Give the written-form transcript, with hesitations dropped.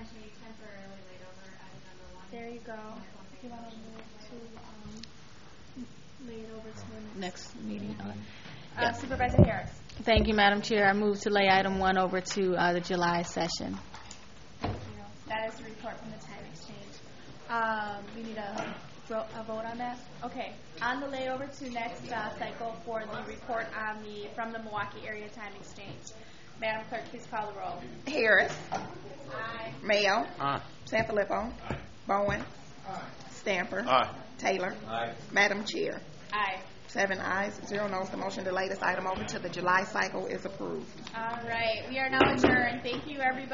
be temporarily laid over item number 1. There you go. Do you want to move to lay it over to the Next meeting. Supervisor Harris? Thank you, Madam Chair. I move to lay item 1 over to the July session. Thank you. That is the report from the time exchange. We need a vote on that? Okay. On the layover to next cycle for the report on from the Milwaukee Area Time Exchange. Madam Clerk, please call the roll. Harris. Aye. Mayo. Aye. Sanfilippo. Bowen. Stamper. Aye. Taylor. Aye. Madam Chair. Aye. 7 ayes, 0 noes. The motion to lay this item over to the July cycle is approved. All right. We are now adjourned. Thank you, everybody.